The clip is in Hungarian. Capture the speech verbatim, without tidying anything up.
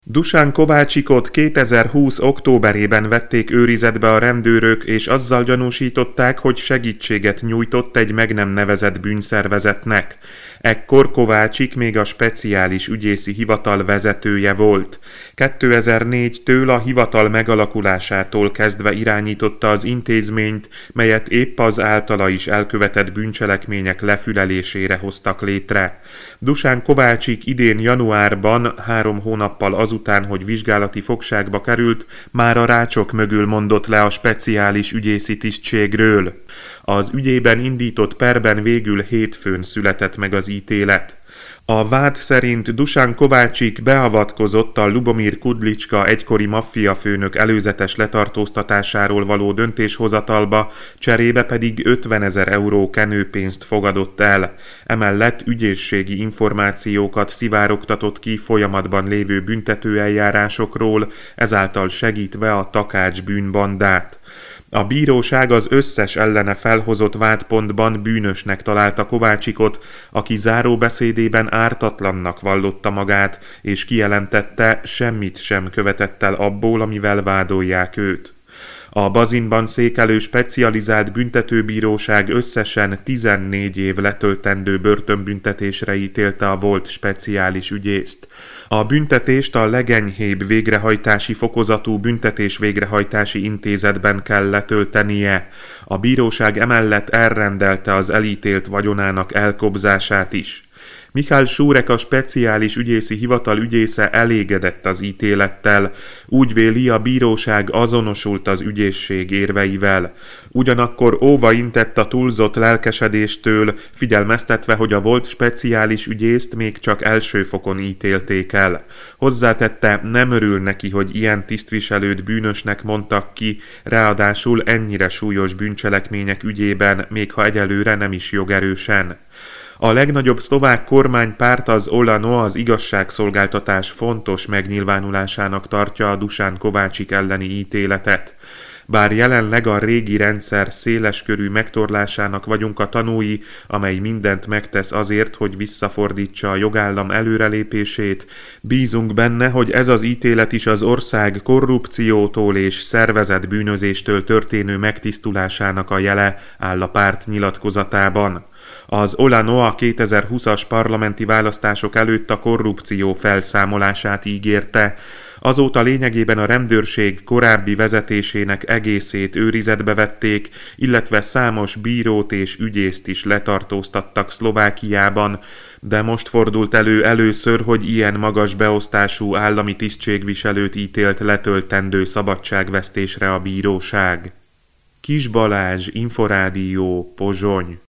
Dusan Kovácsikot kétezer-húsz októberében vették őrizetbe a rendőrök, és azzal gyanúsították, hogy segítséget nyújtott egy meg nem nevezett bűnszervezetnek. Ekkor Kovácsik még a speciális ügyészi hivatal vezetője volt. kétezer-négytől a hivatal megalakulásától kezdve irányította az intézményt, melyet épp az általa is elkövetett bűncselekmények lefülelésére hoztak létre. Dusan Kovácsik idén januárban, három hónappal azután, hogy vizsgálati fogságba került, már a rácsok mögül mondott le a speciális ügyészi tisztségről. Az ügyében indított perben végül hétfőn született meg az ítélet. A vád szerint Dusan Kovácsik beavatkozott a Lubomir Kudlicska egykori maffiafőnök előzetes letartóztatásáról való döntéshozatalba, cserébe pedig ötvenezer euró kenőpénzt fogadott el. Emellett ügyészségi információkat szivárogtatott ki folyamatban lévő büntetőeljárásokról, ezáltal segítve a takács bűnbandát. A bíróság az összes ellene felhozott vádpontban bűnösnek találta Kovácsikot, aki záróbeszédében ártatlannak vallotta magát, és kijelentette, semmit sem követett el abból, amivel vádolják őt. A Bazinban székelő specializált büntetőbíróság összesen tizennégy év letöltendő börtönbüntetésre ítélte a volt speciális ügyészt. A büntetést a legenyhébb végrehajtási fokozatú büntetés végrehajtási intézetben kell letöltenie. A bíróság emellett elrendelte az elítélt vagyonának elkobzását is. Mihály Súrek, a speciális ügyészi hivatal ügyésze elégedett az ítélettel. Úgy véli, a bíróság azonosult az ügyészség érveivel. Ugyanakkor óva intett a túlzott lelkesedéstől, figyelmeztetve, hogy a volt speciális ügyészt még csak első fokon ítélték el. Hozzátette, nem örül neki, hogy ilyen tisztviselőt bűnösnek mondtak ki, ráadásul ennyire súlyos bűncselekmények ügyében, még ha egyelőre nem is jogerősen. A legnagyobb szlovák kormánypárt, az Olano, az igazságszolgáltatás fontos megnyilvánulásának tartja a Dusan Kovácsik elleni ítéletet. Bár jelenleg a régi rendszer széleskörű megtorlásának vagyunk a tanúi, amely mindent megtesz azért, hogy visszafordítsa a jogállam előrelépését, bízunk benne, hogy ez az ítélet is az ország korrupciótól és szervezett bűnözéstől történő megtisztulásának a jele, áll a párt nyilatkozatában. Az Olano a kétezer-húszas parlamenti választások előtt a korrupció felszámolását ígérte. Azóta lényegében a rendőrség korábbi vezetésének egészét őrizetbe vették, illetve számos bírót és ügyészt is letartóztattak Szlovákiában, de most fordult elő először, hogy ilyen magas beosztású állami tisztségviselőt ítélt letöltendő szabadságvesztésre a bíróság. Kis Balázs, Inforádió, Pozsony.